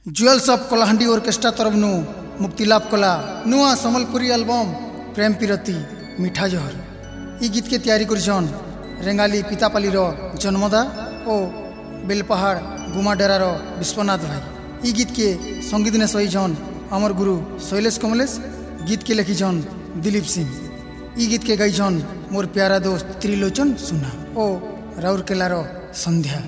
Jewels of Kalahandi orchestra तरफ मुक्तिलाभ कला नुआ समलपुरी एल्बम प्रेम पीरती मिठा जहर ई गीत के तैयारी कर रेंगाली पितापाली जन्मदा और बेलपहाड़ गुमाडेरार विश्वनाथ भाई। ई गीत के संगीत ने सही अमर गुरु शैलेश कमलेश, गीत के लिखी दिलीप सिंह। ई गीत के गई मोर प्यारा दोस्त त्रिलोचन सुना ओ राउरकेलार संध्या।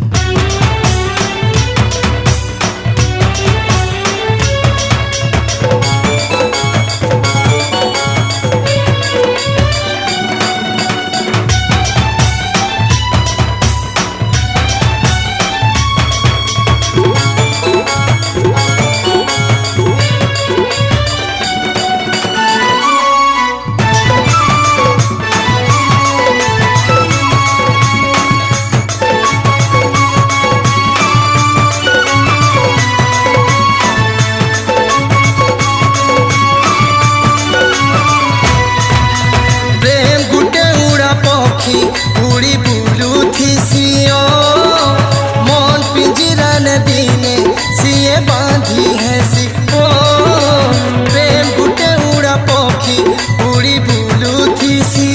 उड़ी बुलू थी सियो मन पिंजरा ने दीने सिए बांधी है सिपो प्रेम गुटे उड़ा पखी उड़ी बुलू थी सी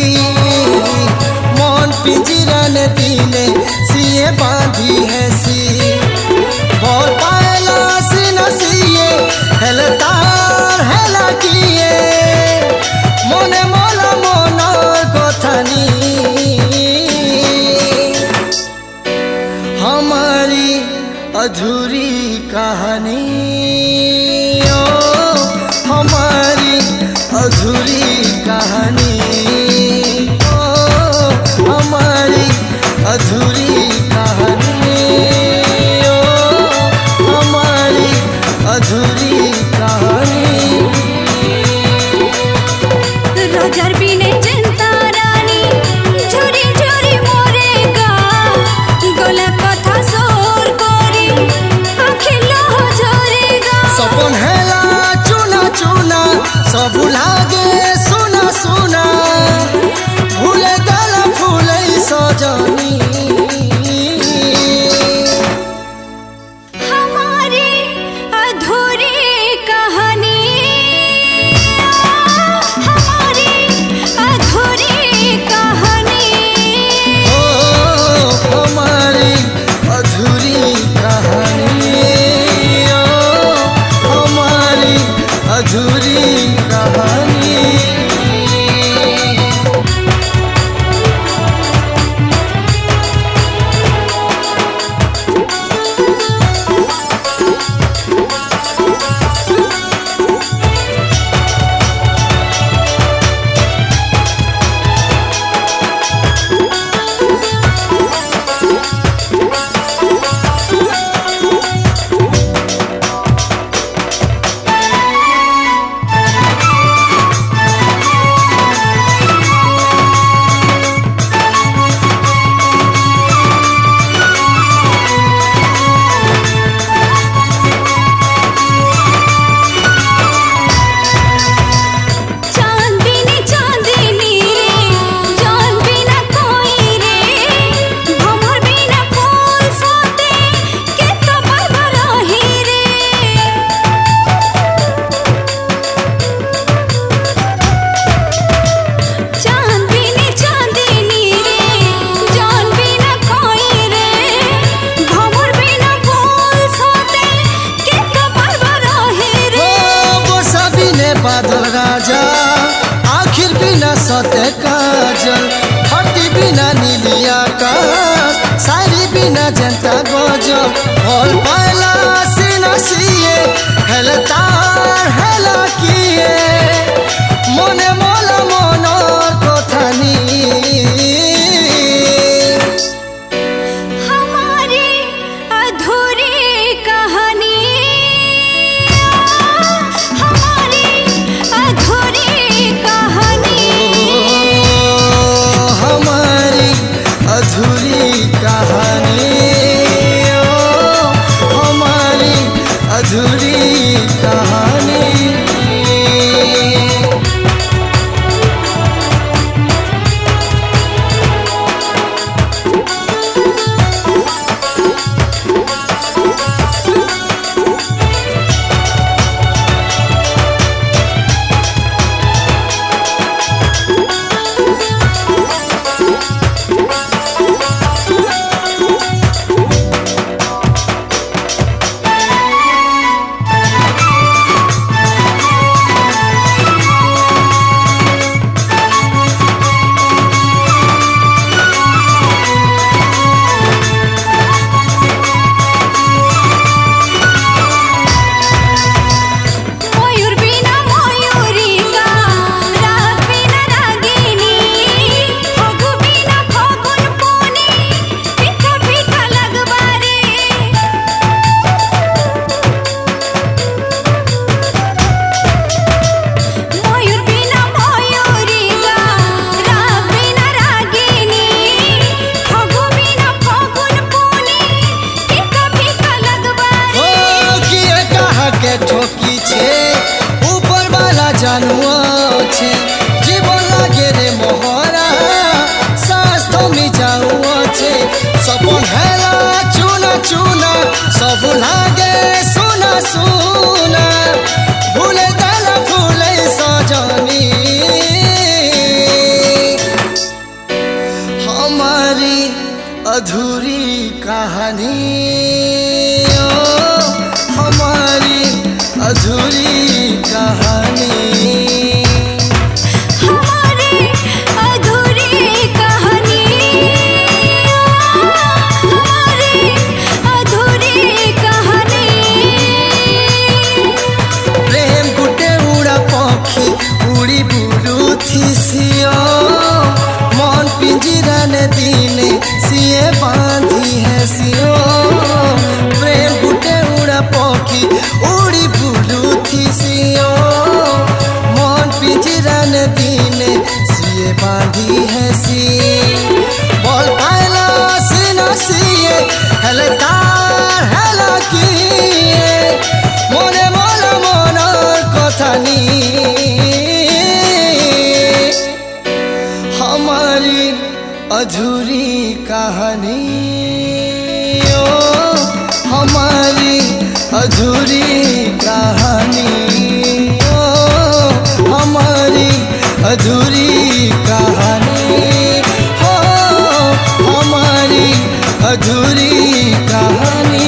मन पिंजरा ने दीने सिए बांधी है सी बोल पाएला सी नसिए हेलतार हेला किए मोने मोला मोनर कथानी हमारी अधूरी कहानी ओ हमारी अधूरी कहानी ओ हमारी अधूरी कहानी ओ हमारी अधूरी कहानी। रोजर बिने जनता रानी झुरी झुरी मोरेगा गोला कथा सोर कोरी आखिलो झरेगा सपन हेला चुना चुना सब लागे सुना सुना भूले गला फूले सजनी हमारी अधूरी कहानी हमारी अधूरी कहानी ओ हमारी अधूरी कहानी ओ हमारी अधूरी कहानी। बादल राजा आखिर बिना सते काजल हटी बिना नीली आकाश सारी बिना जनता गजल भोल पाला सीना सिए हेलतार हेला किए मोने मोला मोनर कथानी हमारी अधूरी कहानी अधूरी कहानी ओ हमारी अधूरी कहानी ओ हमारी अधूरी कहानी। अधूरी कहानी ओ हमारी अधूरी कहानी ओ हमारी अधूरी कहानी हो हमारी अधूरी कहानी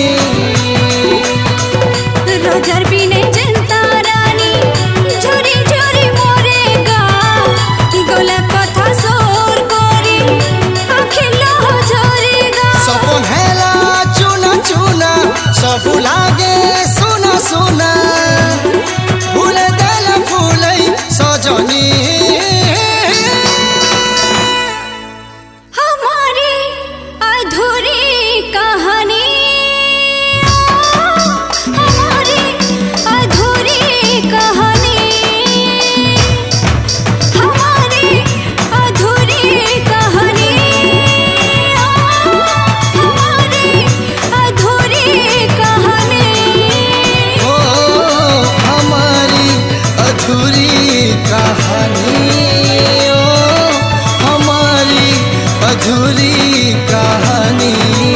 रोजर बिने जनता रानी झोरी झोरी मोरेगा गोला कथा सोर करी आखिलो झोरेगा सपन हेला चुना चुना सब लागे सुना सुना फूले देला फूलै सजनी हमारी अधूरी कहानी हमारी अधूरी कहानी हमारी अधूरी कहानी हमारी अधूरी कहानी ओ हमारी अधूरी कहानी ओ हमारी अधूरी कहानी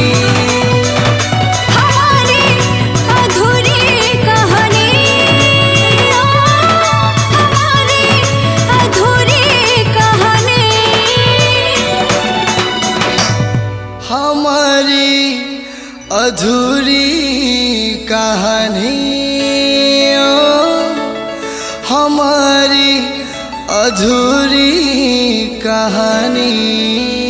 हमारी अधूरी कहानी हमारी अधूरी कहानी हमारी अधूरी कहानी ओ हमारी अधूरी कहानी।